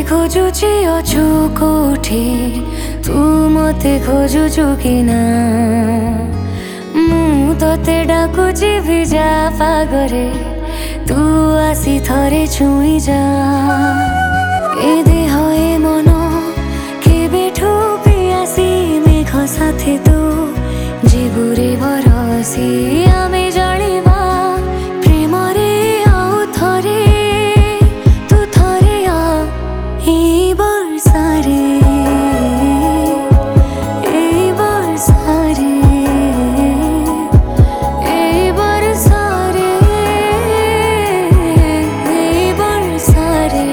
खोजुची अछु कोठी तू मते खोजुचु कि ना मु तते डाकुची भिजा पागरे तू आसी थरे छुई जा ए देह ए मन केबे ठोपी आसी मेघ साथे तू जीवुरे बरसी आमे जलिबा प्रेम रे आउ थरे तू थरे आ ए वर्षा रे ए वर्षा रे ए वर्षा रे ए वर्षा रे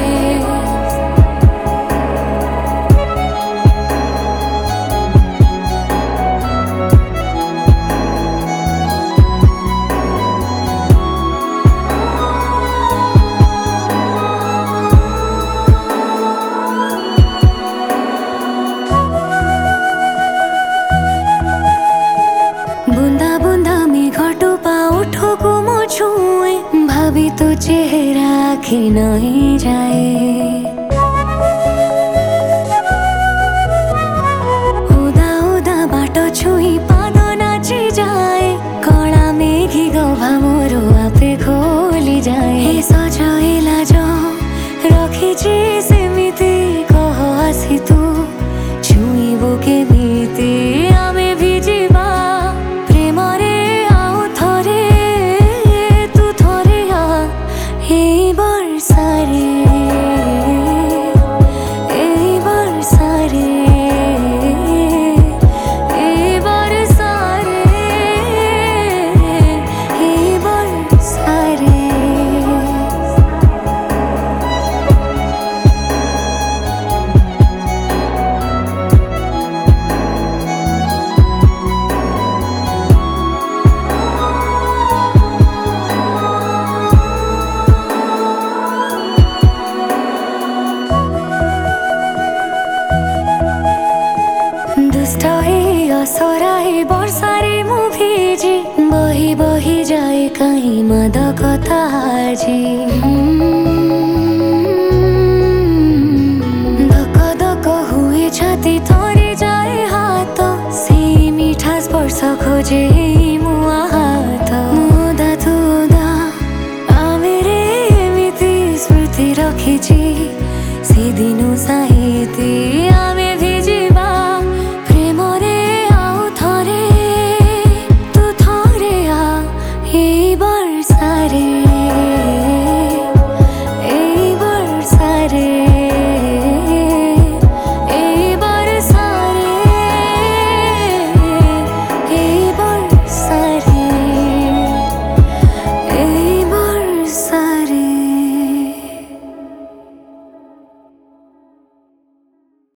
बुंदा बुंदा में घटो पाओ ठोको मो छुए भाभी तो चेहरा आखी नहीं जाए उदा उदा बाटो छुई पाद नाची जाए कला मेघी गभा मोरो आपे खोली जाए हे सजाइला जो रखिछि सेमिति कह आसी तू छुईबो केमिति आमे भिजिबा प्रेम रे आउ थरे तू थरे आ ए वर्षा रे ए वर्षा रे ए वर्षा रे ए वर्षा रे दुष्ट हे असराए वर्षारे मु भिजी बही बही जाए कहीं मदकता जी धक धक हुए छाती थरी जाए हाथ से मीठा स्पर्श खोजे